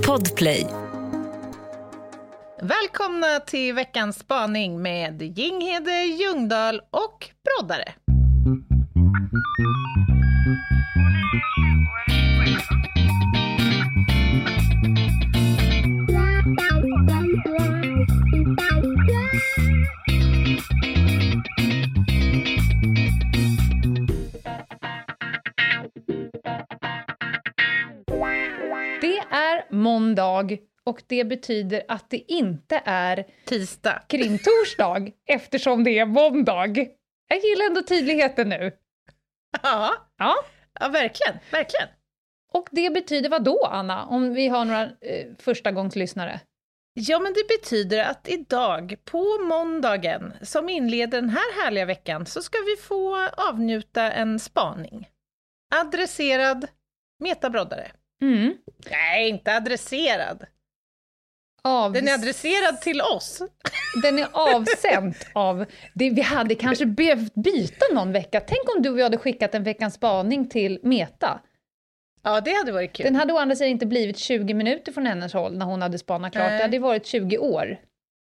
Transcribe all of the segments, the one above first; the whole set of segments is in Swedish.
Podplay. Välkomna till veckans spaning med Jinghede, Ljungdahl och Broddare. Det är måndag och det betyder att det inte är Tisdag. krimtorsdag eftersom det är måndag. Jag gillar ändå tydligheten nu. Ja, verkligen, verkligen. Och det betyder vad då, Anna, om vi har några förstagångslyssnare? Ja, men det betyder att idag, på måndagen, som inleder den här härliga veckan, så ska vi få avnjuta en spaning. Adresserad metabroddare. Mm. Nej, inte adresserad. Den är adresserad till oss. Den är avsänd av... Vi hade kanske behövt byta någon vecka. Tänk om du och jag hade skickat en veckans spaning till Meta. Ja, det hade varit kul. Den hade å andra sidan inte blivit 20 minuter från hennes håll när hon hade spanat klart. Nej. Det hade varit 20 år.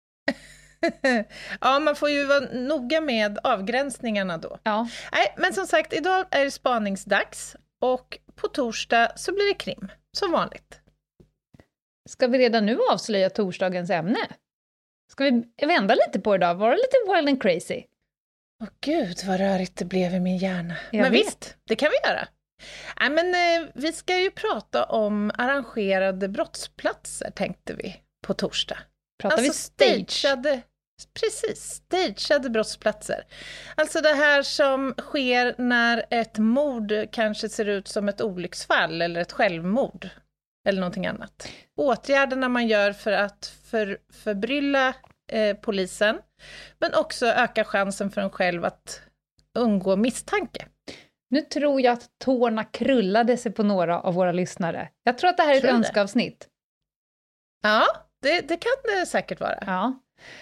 Ja, man får ju vara noga med avgränsningarna då. Ja. Nej, men som sagt, idag är det spaningsdags. Och på torsdag så blir det krim, som vanligt. Ska vi redan nu avslöja torsdagens ämne? Ska vi vända lite på det idag? Var det lite wild and crazy? Åh gud, vad rörigt det blev i min hjärna. Jag men vet. visst, det kan vi göra. Nej, men vi ska ju prata om arrangerade brottsplatser, tänkte vi, på torsdag. Pratar vi stage? Stageade brottsplatser. Alltså det här som sker när ett mord kanske ser ut som ett olycksfall eller ett självmord. Eller någonting annat. Åtgärderna man gör för att förbrylla polisen. Men också öka chansen för en själv att undgå misstanke. Nu tror jag att tårna krullade sig på några av våra lyssnare. Jag tror att det här är ett önskeavsnitt. Ja, det kan det säkert vara. Ja.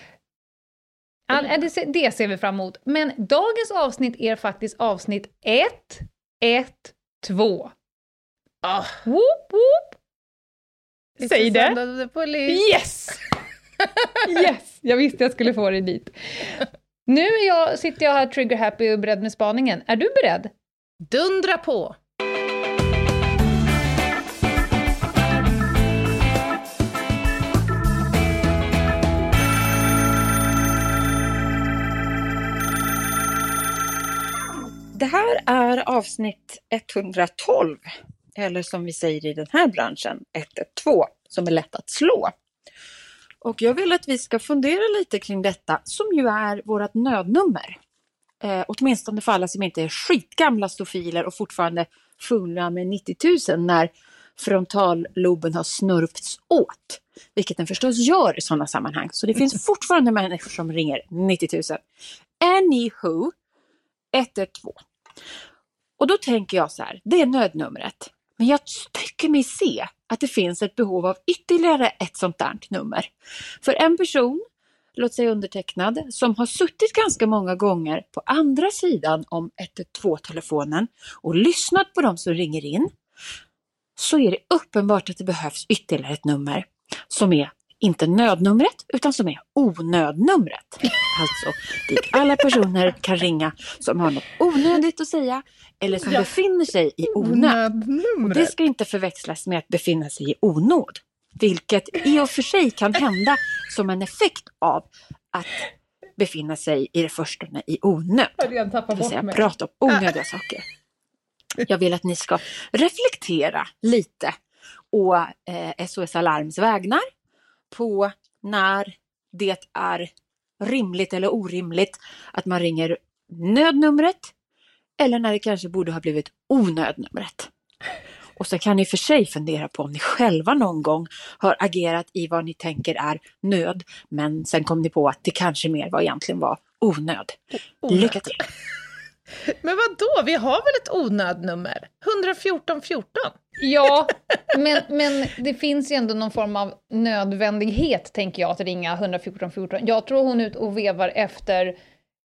Det ser vi fram emot. Men dagens avsnitt är faktiskt avsnitt 112. Woop, woop. Säg det. Yes! Yes! Jag visste jag skulle få det dit. Nu sitter jag här trigger happy och beredd med spaningen. Är du beredd? Dundra på! Det här är avsnitt 112, eller som vi säger i den här branschen, 112, som är lätt att slå. Och jag vill att vi ska fundera lite kring detta, som ju är vårt nödnummer. Åtminstone för alla som inte är skitgamla stofiler och fortfarande fulla med 90 000 när frontalloben har snurpts åt. Vilket den förstås gör i sådana sammanhang. Så det finns fortfarande människor som ringer 90 000. Anywho, 112. Och då tänker jag så här, det är nödnumret. Men jag tycker mig se att det finns ett behov av ytterligare ett sånt där nummer. För en person, låt säga undertecknad, som har suttit ganska många gånger på andra sidan om 112-telefonen och lyssnat på dem som ringer in, så är det uppenbart att det behövs ytterligare ett nummer som är inte nödnumret utan som är onödnumret. Alltså dit alla personer kan ringa som har något onödigt att säga eller som befinner sig i onöd. Och det ska inte förväxlas med att befinna sig i onåd. Vilket i och för sig kan hända som en effekt av att befinna sig i det första i onöd. Det vill säga prata om onödiga saker. Jag vill att ni ska reflektera lite och SOS Alarms vägnar på när det är rimligt eller orimligt att man ringer nödnumret eller när det kanske borde ha blivit onödnumret. Och så kan ni för sig fundera på om ni själva någon gång har agerat i vad ni tänker är nöd, men sen kom ni på att det kanske mer egentligen var onöd. Lycka till! Men vad då? Vi har väl ett onödnummer? 11414? Ja, men det finns ju ändå någon form av nödvändighet, tänker jag, att ringa 11414. Jag tror hon ut och vevar efter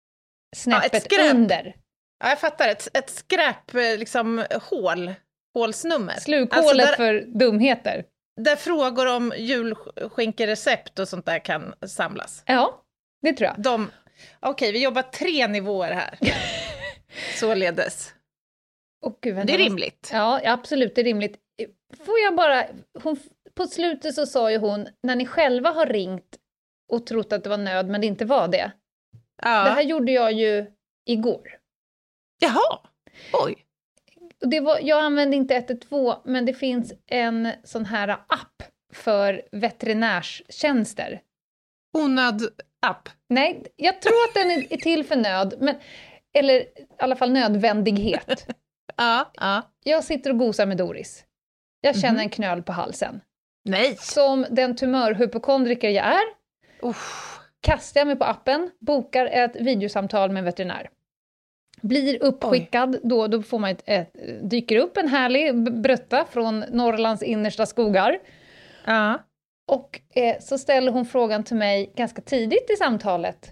snäppet under. Ja, jag fattar. Ett skräp, liksom hålsnummer. Slukhålet alltså för dumheter. där frågor om julskinkerecept och sånt där kan samlas. Ja, det tror jag. Okej, vi jobbar 3 nivåer här. Således. Gud, det är rimligt. Ja, absolut, det är rimligt. Får jag bara... På slutet så sa ju hon, när ni själva har ringt och trott att det var nöd, men det inte var det. Ja. Det här gjorde jag ju igår. Jaha, oj. Jag använde inte 112, men det finns en sån här app för veterinärstjänster. Onöd-app? Nej, jag tror att den är till för nöd, eller i alla fall nödvändighet. Ja. Jag sitter och gosar med Doris. Jag känner en knöl på halsen. Nej! Som den tumörhypokondriker jag är, kastar jag mig på appen, bokar ett videosamtal med en veterinär. Blir uppskickad, då får man dyker upp en härlig brötta från Norrlands innersta skogar. Ja. Och så ställer hon frågan till mig ganska tidigt i samtalet.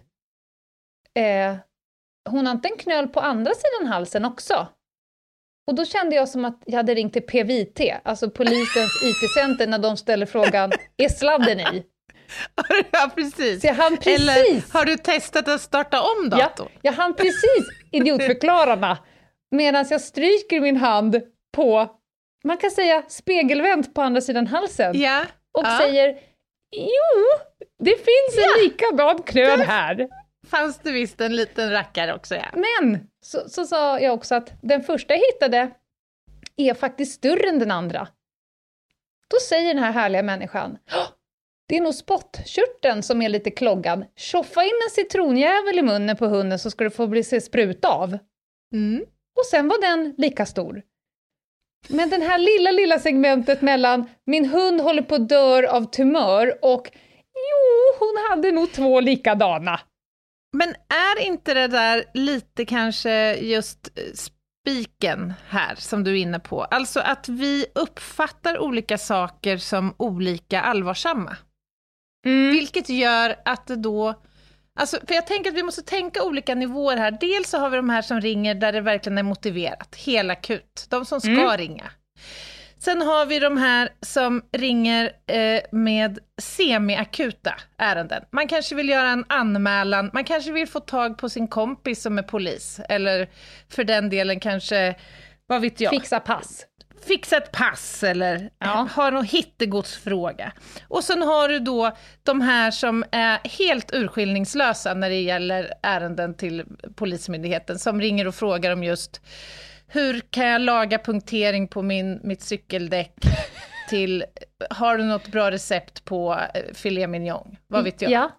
Hon har inte en knöl på andra sidan halsen också. Och då kände jag som att jag hade ringt till PVIT, alltså polisens IT-center, när de ställer frågan, är sladden i? Ja, precis. Så jag hann precis. Eller har du testat att starta om datorn? Ja, jag hann precis idiotförklararna medan jag stryker min hand på, man kan säga spegelvänt på andra sidan halsen. Ja. Och säger, jo, det finns en likadan knöl här. Fanns det visst en liten rackare också, ja. Men så sa jag också att den första jag hittade är faktiskt större än den andra. Då säger den här härliga människan, det är nog spottkörteln som är lite kloggad. Tjoffa in en citronjävel i munnen på hunden så ska du få se sprut av. Och sen var den lika stor. Men den här lilla segmentet mellan min hund håller på att dör av tumör och hon hade nog 2 likadana. Men är inte det där lite kanske just spiken här som du är inne på? Alltså att vi uppfattar olika saker som olika allvarsamma. Vilket gör att det då... Alltså, för jag tänker att vi måste tänka olika nivåer här. Dels så har vi de här som ringer där det verkligen är motiverat. Helakut. De som ska ringa. Sen har vi de här som ringer med semi-akuta ärenden. Man kanske vill göra en anmälan. Man kanske vill få tag på sin kompis som är polis. Eller för den delen kanske, vad vet jag? Fixa ett pass eller ha någon hittegodsfråga. Och sen har du då de här som är helt urskiljningslösa när det gäller ärenden till polismyndigheten. Som ringer och frågar om just hur kan jag laga punktering på mitt cykeldäck till har du något bra recept på filet mignon? Vad vet jag? Ja.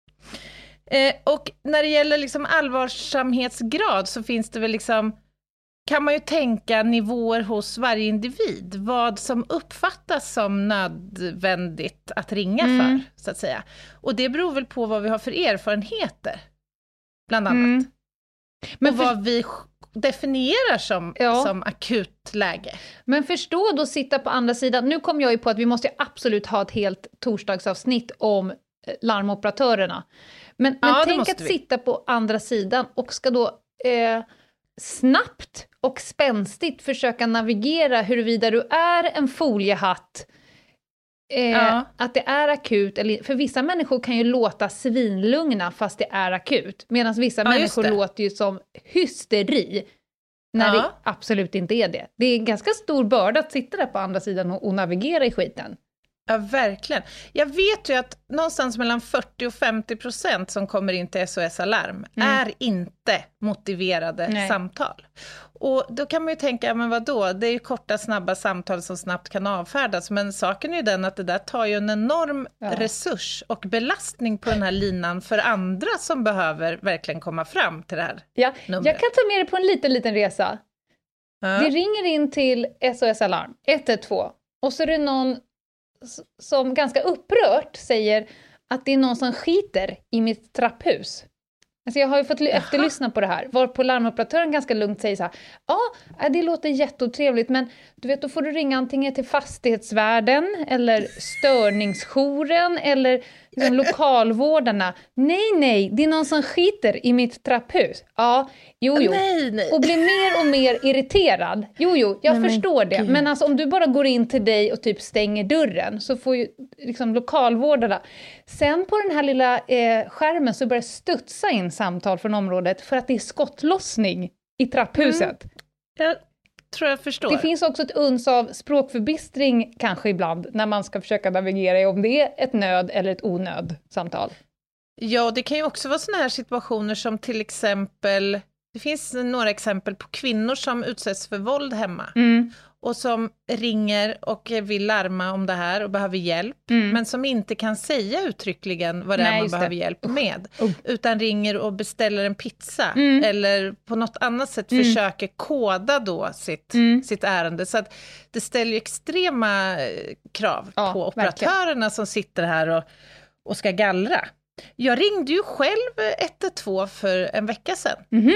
Och när det gäller liksom allvarsamhetsgrad så finns det väl liksom, kan man ju tänka nivåer hos varje individ. Vad som uppfattas som nödvändigt att ringa för, så att säga. Och det beror väl på vad vi har för erfarenheter, bland annat. Men vad vi definierar som akut läge. Men förstå då sitta på andra sidan. Nu kom jag ju på att vi måste absolut ha ett helt torsdagsavsnitt om larmoperatörerna. Men tänk att sitta på andra sidan och ska då snabbt och spänstigt försöka navigera huruvida du är en foliehatt, att det är akut, eller, för vissa människor kan ju låta svinlugna fast det är akut, medan vissa människor låter ju som hysteri när det absolut inte är det. Det är en ganska stor börda att sitta där på andra sidan och navigera i skiten. Ja, verkligen. Jag vet ju att någonstans mellan 40 och 50% som kommer in till SOS Alarm är inte motiverade samtal. Och då kan man ju tänka, men vadå? Det är ju korta, snabba samtal som snabbt kan avfärdas. Men saken är ju den att det där tar ju en enorm resurs och belastning på den här linan för andra som behöver verkligen komma fram till det här numret. Jag kan ta med det på en liten resa. Vi ringer in till SOS Alarm, 112. Och så är det någon som ganska upprört säger att det är någon som skiter i mitt trapphus. Alltså jag har ju fått efterlyssna på det här. Varpå larmoperatören ganska lugnt säger så här: det låter jätteotrevligt, men du vet, då får du ringa antingen till fastighetsvärden eller störningsjouren eller liksom, lokalvårdarna. Nej, det är någon som skiter i mitt trapphus. Ja, jo. Nej. Och blir mer och mer irriterad. Jo, jag förstår det. Men alltså, om du bara går in till dig och typ stänger dörren så får ju liksom lokalvårdarna. Sen på den här lilla skärmen så börjar studsa in samtal från området för att det är skottlossning i trapphuset. Jag tror jag förstår. Det finns också ett uns av språkförbistring kanske ibland när man ska försöka navigera i om det är ett nöd eller ett onöd samtal. Ja, det kan ju också vara såna här situationer som till exempel, det finns några exempel på kvinnor som utsätts för våld hemma. Och som ringer och vill larma om det här och behöver hjälp. Men som inte kan säga uttryckligen vad det är man behöver hjälp med. Utan ringer och beställer en pizza. Eller på något annat sätt försöker koda då sitt ärende. Så att det ställer ju extrema krav på operatörerna verkligen. Som sitter här och ska gallra. Jag ringde ju själv 112 för en vecka sedan.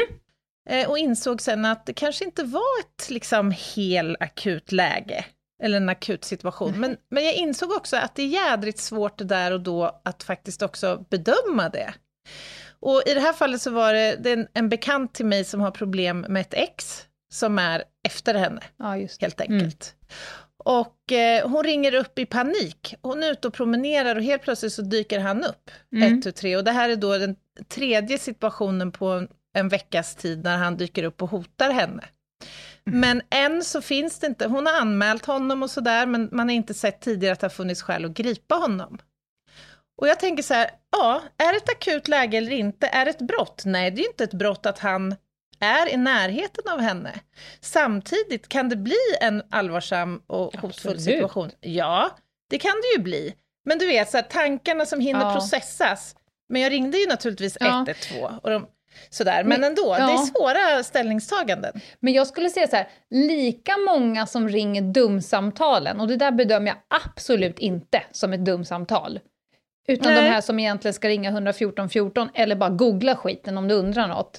Och insåg sen att det kanske inte var ett liksom hel akut läge. Eller en akut situation. Men jag insåg också att det är jädrigt svårt där och då att faktiskt också bedöma det. Och i det här fallet så var det en bekant till mig som har problem med ett ex som är efter henne. Ja, just det. Helt enkelt. Och hon ringer upp i panik. Hon är ute och promenerar och helt plötsligt så dyker han upp. 1, 2, 3. Och det här är då den tredje situationen på en veckas tid när han dyker upp och hotar henne. Men än så finns det inte, hon har anmält honom och sådär, men man har inte sett tidigare att det har funnits skäl att gripa honom. Och jag tänker så här, är det ett akut läge eller inte? Är det ett brott? Nej, det är ju inte ett brott att han är i närheten av henne. Samtidigt kan det bli en allvarsam och hotfull situation. Ja, det kan det ju bli. Men du vet, så här, tankarna som hinner processas. Men jag ringde ju naturligtvis 112 och sådär, men ändå, det är svåra ställningstaganden. Men jag skulle säga så här, lika många som ringer dumsamtalen, och det där bedömer jag absolut inte som ett dumsamtal. Utan de här som egentligen ska ringa 114 14 eller bara googla skiten om du undrar något.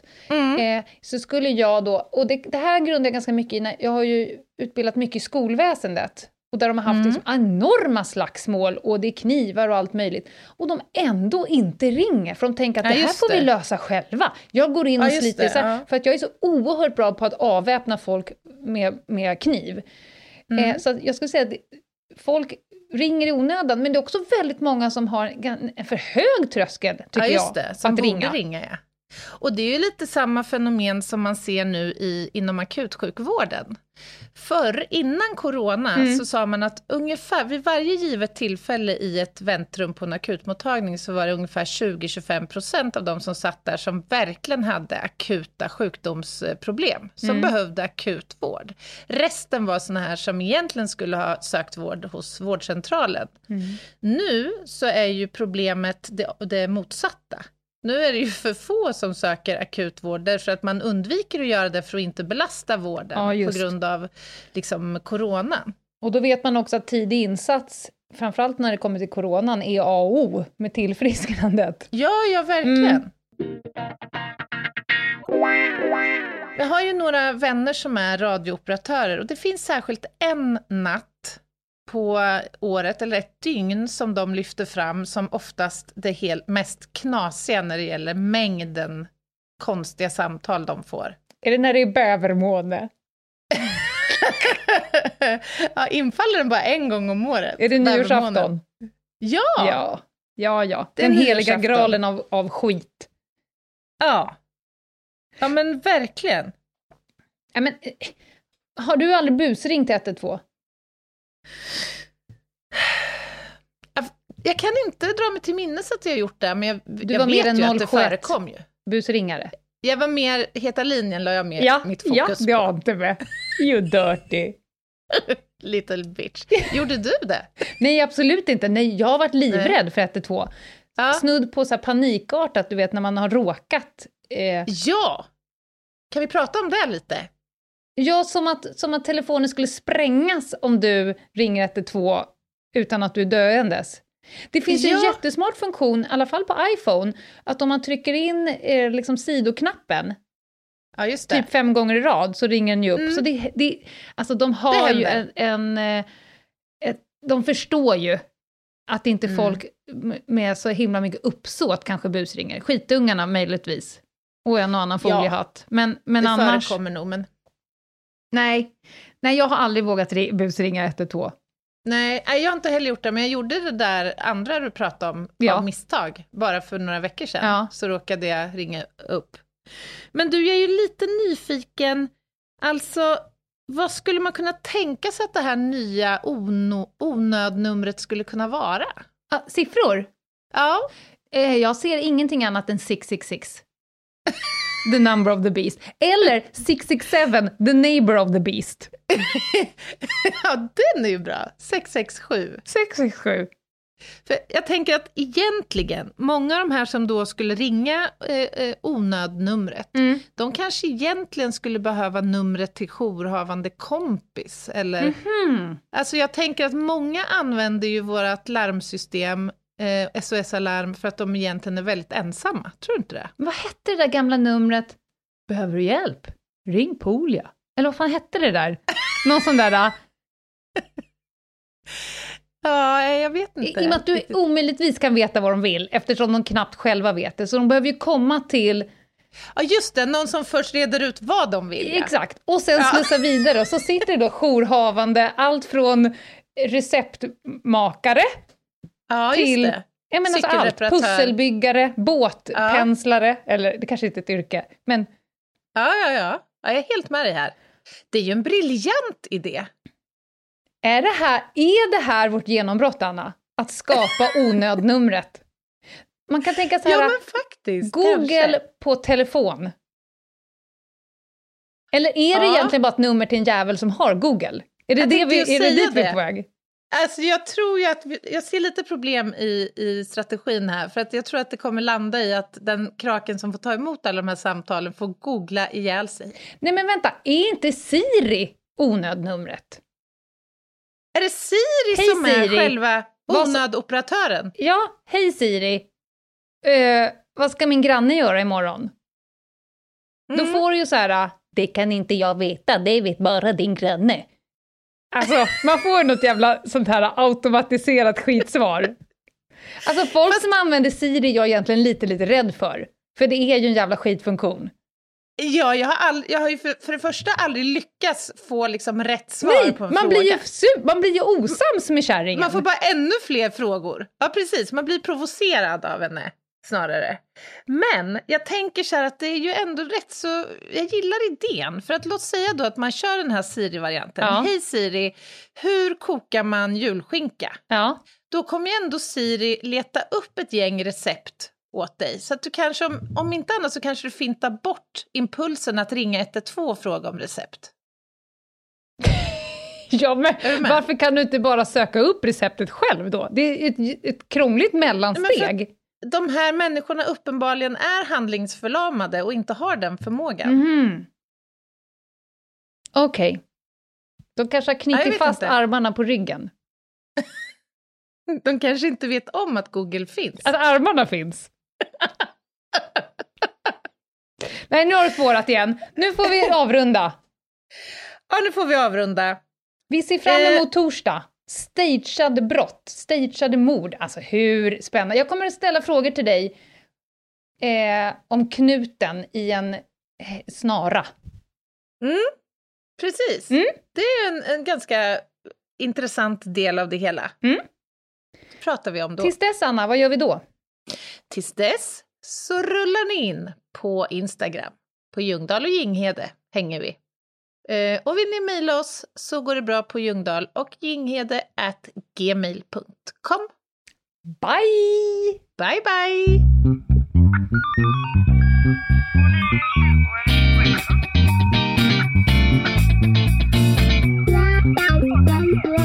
Så skulle jag då, och det här grundar jag ganska mycket i, jag har ju utbildat mycket i skolväsendet. Och där de har haft liksom enorma slagsmål och det är knivar och allt möjligt. Och de ändå inte ringer för de tänker att det här får vi lösa själva. Jag går in och sliter så här, för att jag är så oerhört bra på att avväpna folk med kniv. Så att jag skulle säga att folk ringer i onödan, men det är också väldigt många som har en för hög tröskel, tycker jag, det, som att ringa. Ja. Och det är ju lite samma fenomen som man ser nu inom akutsjukvården. För innan corona så sa man att ungefär vid varje givet tillfälle i ett väntrum på en akutmottagning så var det ungefär 20-25% av de som satt där som verkligen hade akuta sjukdomsproblem, som behövde akutvård. Resten var såna här som egentligen skulle ha sökt vård hos vårdcentralen. Nu så är ju problemet det motsatta. Nu är det ju för få som söker akutvård därför att man undviker att göra det för att inte belasta vården på grund av liksom coronan. Och då vet man också att tidig insats, framförallt när det kommer till coronan, är A och O med tillfrisknandet. Ja, verkligen. Jag har ju några vänner som är radiooperatörer och det finns särskilt en natt på året eller ett dygn som de lyfter fram som oftast det mest knasiga när det gäller mängden konstiga samtal de får. Är det när det är bävermåne? Ja, infaller den bara en gång om året? Är det nyårsafton? Ja. Den heliga graalen av skit. Ja. Ja, men verkligen. Ja, men, har du aldrig busringt 112? Jag kan inte dra mig till minnes att jag har gjort det, men jag vet ju att det förekom ju. Busringare. Jag var mer, heta linjen la jag mer mitt fokus på. Ja, det har inte med. You dirty. Little bitch. Gjorde du det? Nej, absolut inte. Nej, jag har varit livrädd för 112. Snudd på så här panikartat, du vet, när man har råkat. Ja! Kan vi prata om det lite? Ja, som att telefonen skulle sprängas om du ringer 112 utan att du är döendes. Det finns en jättesmart funktion, i alla fall på iPhone, att om man trycker in liksom sidoknappen just det. Typ 5 gånger i rad så ringer den ju upp. Så alltså de har ju de förstår ju Att inte folk med så himla mycket uppsåt kanske busringer. Skitungarna möjligtvis. Och en och annan foliehatt. Men det annars... förekommer nog, men... Nej, jag har aldrig vågat busringa 112. Nej, jag har inte heller gjort det, men jag gjorde det där andra du pratade om av misstag. Bara för några veckor sedan så råkade jag ringa upp. Men du, jag är ju lite nyfiken. Alltså, vad skulle man kunna tänka sig att det här nya onödnumret skulle kunna vara? Siffror? Ja. Jag ser ingenting annat än 666. The number of the beast. Eller 667, the neighbor of the beast. Ja, den är ju bra. 667. 667. För jag tänker att egentligen, många av de här som då skulle ringa onödnumret, de kanske egentligen skulle behöva numret till jourhavande kompis. Eller, alltså jag tänker att många använder ju vårt larmsystem, SOS-alarm, för att de egentligen är väldigt ensamma. Tror du inte det? Vad hette det där gamla numret? Behöver du hjälp? Ring Polia. Eller vad fan hette det där? Någon sån där... Ja, jag vet inte. I och med att du omöjligtvis kan veta vad de vill, eftersom de knappt själva vet det. Så de behöver ju komma till... Ja, just det. Någon som först reder ut vad de vill. Ja. Exakt. Och sen slussa vidare. Och så sitter det då jourhavande, allt från receptmakare till... Jag menar så allt. Pusselbyggare, båtpenslare. Eller det kanske inte är ett yrke, men... Ja. Jag är helt med dig här. Det är ju en briljant idé. Är det här vårt genombrott, Anna? Att skapa onödnumret? Man kan tänka så här, ja, men faktiskt, Google kanske. På telefon. Eller är det egentligen bara ett nummer till en jävel som har Google? Är det dit vi är på väg? Alltså jag tror ju att jag ser lite problem i strategin här. För att jag tror att det kommer landa i att den kraken som får ta emot alla de här samtalen får googla ihjäl sig. Nej men vänta, är inte Siri onödnumret? Är det Siri som är själva onödoperatören? Ja, hej Siri. Vad ska min granne göra imorgon? Då får du ju så här, det kan inte jag veta, det vet bara din granne. Alltså, man får något jävla sånt här automatiserat skitsvar. Alltså folk som använder Siri är jag egentligen lite rädd för. För det är ju en jävla skitfunktion. Ja, jag har ju för det första aldrig lyckats få liksom rätt svar på en fråga. Man blir ju osams med kärringen. Man får bara ännu fler frågor. Ja, precis. Man blir provocerad av henne, snarare. Men jag tänker så här att det är ju ändå rätt så... Jag gillar idén. För att låt säga då att man kör den här Siri-varianten. Ja. Hej Siri, hur kokar man julskinka? Ja. Då kommer ju ändå Siri leta upp ett gäng recept åt dig. Så att du kanske, om inte annat så kanske du fintar bort impulsen att ringa 112 och fråga om recept. Ja, men varför kan du inte bara söka upp receptet själv då? Det är ett krångligt mellansteg. De här människorna uppenbarligen är handlingsförlamade och inte har den förmågan. Okej. De kanske har knutit fast armarna på ryggen. De kanske inte vet om att Google finns. Att armarna finns. Nej, nu har du spårat igen. Nu får vi avrunda. Ja, nu får vi avrunda. Vi ser fram emot torsdag. Stageade brott, stageade mord. Alltså hur spännande. Jag kommer att ställa frågor till dig om knuten i en snara. Precis. Det är en ganska intressant del av det hela. Det pratar vi om då. Tills dess, Anna, vad gör vi då? Tills dess så rullar ni in på Instagram. På Ljungdahl och Ginghede hänger vi. Och vill ni mejla oss så går det bra på Ljungdahl och ginghede@gmail.com. Bye! Bye, bye! Yeah.